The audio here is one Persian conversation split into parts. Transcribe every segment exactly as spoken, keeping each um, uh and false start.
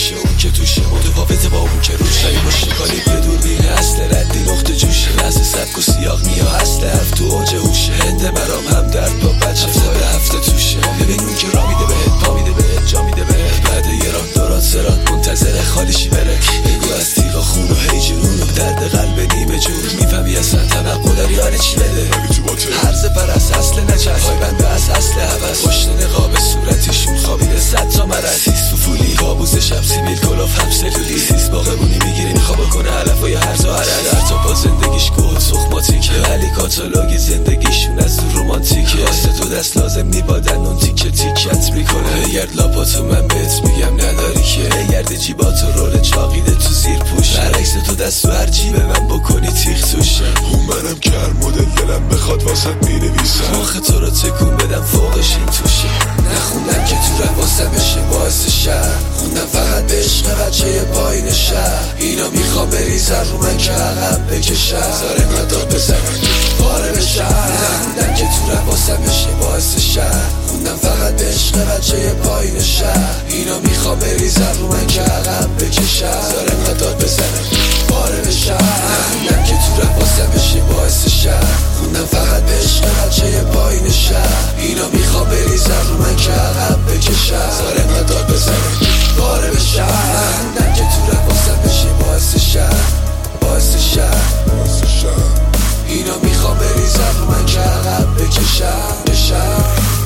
توشه اون که توشه متفاوته با اون که روشه ای باشه کاری به دور بینه اصل ردی نقطه جوشه لحظه سبک و سیاق نیا اصل حرف تو اوج هوشه هند مرام هم درد با بچه هفته به هفته توشه ببین اون که را میده بهت پا میده بهت جا میده بهت بعد یه راه دوران سرات منتظر خالیشی بره بگو از تیغا خون و هی جنون و درد قلب نیمه جور میفهمی اصلا توقع داری یعنی چی بده هرز پرست اصل نچست های بنده از اصل حوث پشت نقاب صورتیشون خوابیده صد تا مرض سیس فوفولی کابوس شب سیمیل کلاف هم سلولی سیس باقبونی میگیری میخواب کنه علفای هرز و هرد در تا با زندگیش گل سخماتیکه ولی کاتالوگ زندگیشون از تو رومانتیکه واسه تو دست لازم نیبادن اون تیکه تیکت میکنه بگرد لاپاتو من بهت میگم نداری که بگرد جیباتو رول چاقیده تو زیر پوش برعکس تو دستو هر جیبه من بکنی تیخ توشه اون منم کر مدل دلم بخواد واسط مینویسم مخ تو رو تکون بدم فوقش این توشه نخوندم که تو رواسم بشه باعث شهر خوندم فقط به عشق بچه پایین شهر اینا میخوام بریزن رو من که عقب بکشم زاره مداد بزنم پاره بشم نخوندم که تو رواسم بشه باعث شهر خوندم فقط به عشق بچه پایین شهر اینا میخوام بریزن رو من که عقب بکشم زاره مداد بزنم پاره بشم نخوندم که تو رواسم بشه باعث شهر خوندم فقط به عشق بچه پایین شهر اینا میخوام بریزن رو من که عقب بکشم زاره مداد بزنم پاره بشم نخوندم که تو رواسم بشه باعث شهر باعث شهر اینا میخوام بریزن رو من که عقب بکشم بشم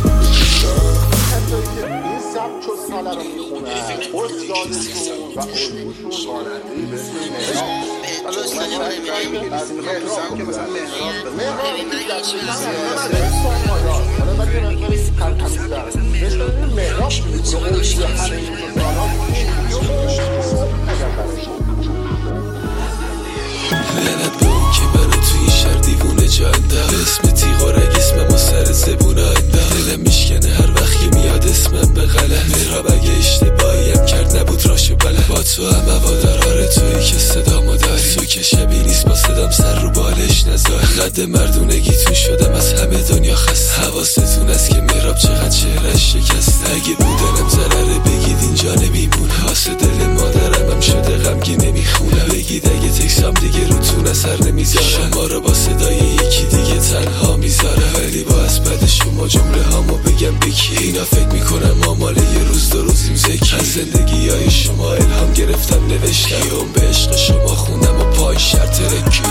این سبک و ساله رو میخونن استادشون و الگوشون خواننده به اسم مهراب از مهراب که مثلا مهراب مهراب حالا باید که نکنی تنکمیزن مثل این مهراب میکنه الگوی همه این لعنت به اون که برا توی این شهر دیوونه جا اندم به اسم تیغا رگ اسمم و سر زبونه اندم دلم میشکنه هر وقت که میاد اسمم به غلط مهراب اگه اشتباهی هم کرد نبود راشو بلد با تو هم هوادار آره توی که صدامو داری تو که شبیه نیست با صدام سر رو بالش نذاری قد مردونگیتون شدم از همه دنیا خست حواستون است که مهراب چقدر چهرش شکسته اگه بودنم ضرره بگید اینجا نمیمونه واسه دل مادرم هم شده غمگی نمیخونه بگید اگه تکسام دیگه روتون اثر نمیذاره شما رو با صدای یکی دیگه تنها میذاره ولی با اسبد شما جمله هامو بگم بکی اینا فکر میکنم ما مال یه روز دو روزیم زکی از زندگی های شما الهام گرفتم نوشتم یوم به عشق شما خوندم و پای شرط رکی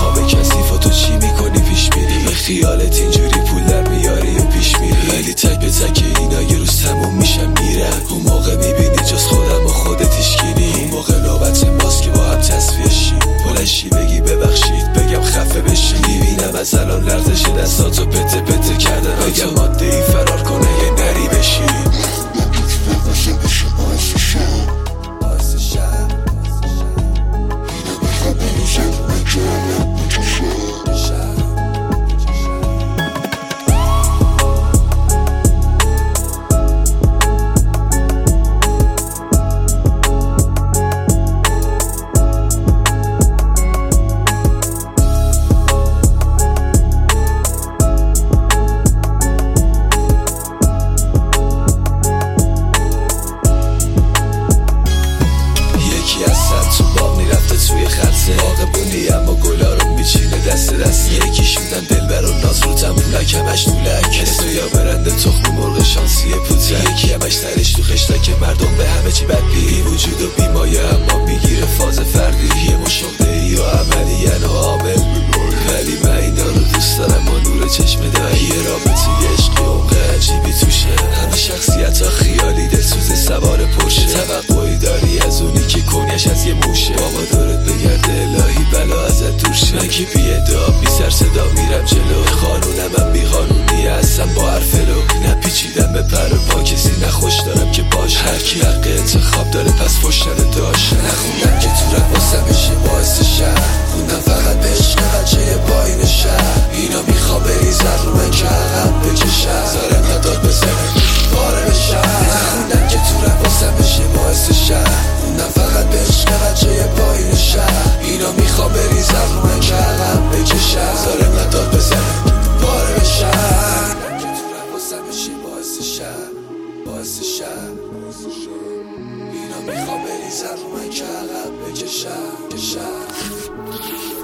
خیالت اینجوری پول در میاری و پیش میری ولی تک به میگفتن که اینا یه روز تموم میشن میرن. اون موقع میبینی جز خودم و خودت هیچکی. اون موقع نوبت ماست که با هم تصفیه شیم. بلنشی بگی ببخشید بگم خفه بشی. میبینم از الان لرزش دستاتو پته پته کردن. بگم ماده ای فرار کنه یه نری بشی. تو باغ میرفته توی خرسه باغبونی اما گلا رو میچینه دست دست. یکی شدم دلبر و ناز رو تمولک همش نولک. اسم یا برنده تخم مرغ شانسی پوتک. یکی همش ترش تو خشتا که مردم به همه چی بد بی وجود و بیمایه اما میگیره فاز فردی. یه مشاهده ای و عملی و عامل ولی من اینا رو دوست دارم با نور چشم دایی. یه رابطه عشقی عمق عجیبی توشه. همه شخصیت ها خیالی دلسوز سوار پرشه. توقعی داری از اونی که کنیش از یه موشه. بابا دورت بگرده الهی بلا ازت دور شه. من که بی ادعا بی سر صدا میرم جلو. خانونم هم بی قانونی هستم با حرف لو. نپیچیدم به پر و پا کسی نخوش دارم که باش. هر کی حق انتخاب داره پس فشتر داشت. نخوندم که تو رفاسم بشه باعث شهر. خوندم فقط به عشق بچه پایین شهر. اینا میخوا بریزن رو من که عقب بکشن. زارم نداد بزنه باره بشن. نخوندم که تو رفاسم بشه باعث شهر. خوندم فقط به عشق بچه پایین شهر. اینا میخوا بریزن رو من که عقب بکشن. زارم نداد بزنه باره بشن. که تو رفاسم بشه باعث شهر. باعث شهر. اینا میخوا بریزن رو من که عقب بکشن.